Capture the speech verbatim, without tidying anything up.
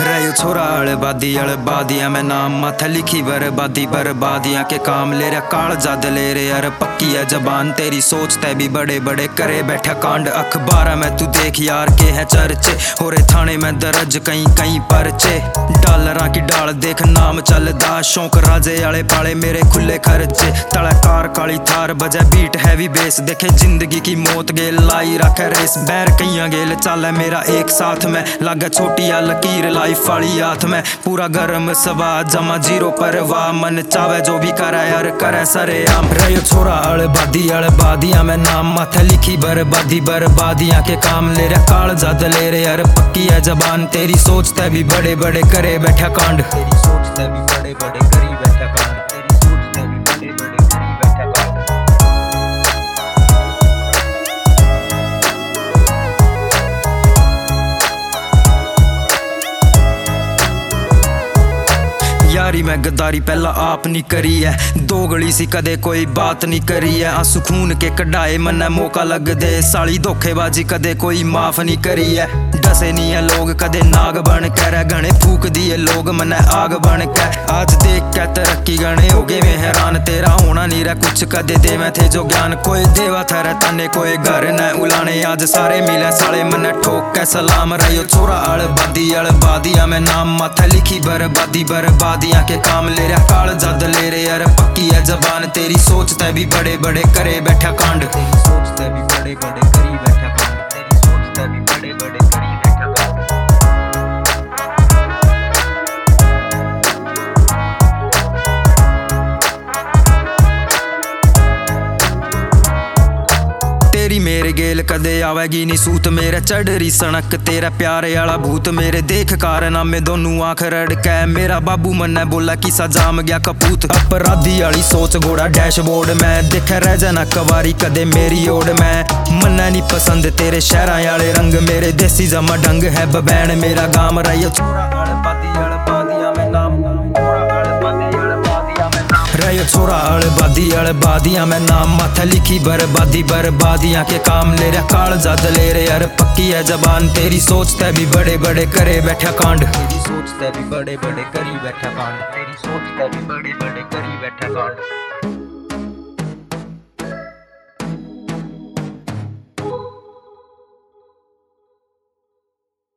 रहो छोरा अड़बादी अड़बादिया में नाम माथे लिखी बर्बादी बर्बादियां के काम ले रहा काल जद ले रे यार पक्की है जबान तेरी सोचते भी बड़े बड़े करे बैठा कांड अखबार में तू देख यार के है चर्चे हो रे थाने में दर्ज कई कई परचे डॉलर की डाल देख नाम चलदा शौक राजे आले पाले मेरे खुले खर्चे तड़ा कार काली थार बजे बीट हैवी बेस देखे जिंदगी की मौत गेल लाई रखे रेस बैर कईया गेल चल मेरा एक साथ में लागे छोटी या लकीर लाइफ वाली हाथ में पूरा गर्म सवा जमा जीरो परवाह मन चावे जो भी करे यार करे सरे आम रहो छोरा अड़बादी अड़बादियां में नाम माथे लिखी बर्बादी बर्बादियां के काम ले रहा काल जद ले रे यार पक्की है जबान तेरी सोचते भी बड़े बड़े करे बैठा कांड तेरी सोचते भी बड़े बड़े करी बैठा कांड तेरी सोचते भी बड़े बड़े करी बैठा कांड। यारी मैं गद्दारी पहला आप नहीं करी है दो गली सी कदे कोई बात नहीं करी है आंसू खून के कढ़ाए मन्ने मौका लग दे साली धोखेबाजी कदे कोई माफ नहीं करी है डसे नहीं है लोग कदे नाग बन कर गणे फूक दिए लोग मन्ने आग बन के आज देख के तरक्की गणे हो गए मैं हैरान तेरा होना नहीं रहा कुछ कदे दे मैं थे जो ज्ञान कोई देवा था तने कोई घर न उलाने आज सारे मिले साले मन्ने ठोक के सलाम रहो छोरा अड़बादी अड़बादियां में नाम माथे लिखी बर्बादी बर्बादियां के काम ले रहा काल जद ले रे यार पक्की है जबान तेरी सोचते भी बड़े बड़े करे बैठा कांड तेरी सोचते भी बड़े बड़े करी बैठा कांड तेरी सोचते भी बड़े बड़े करी बैठा कांड। तेरी मेरे गेल कदे आवेगी नी सूत मेरे चढ़री सड़क तेरा प्यारे आला भूत मेरे देख कारनामे दोनों आंख रड़कै मेरा बाबू मन्ने बोला किसा जाम गया कपूत अपराधी आली सोच घोड़ा डैशबोर्ड में देखे रह जाना कवारी कदे मेरी ओढ़ में मन्ने नी पसंद तेरे शहरा आले रंग मेरे देसी जमा ढंग है बबैन मेरा गाम रही छोरा अड़बादी अड़बादियां में नाम रहो छोरा अड़बादी अड़बादियां में नाम माथे लिखी बर्बादी बर्बादियां के काम ले रहा काल जद ले रे यार पक्की है जबान तेरी सोचते भी बड़े बड़े करे बैठा कांड तेरी सोचते भी बड़े बड़े करी बैठा कांड तेरी सोचते भी बड़े बड़े करी बैठा कांड।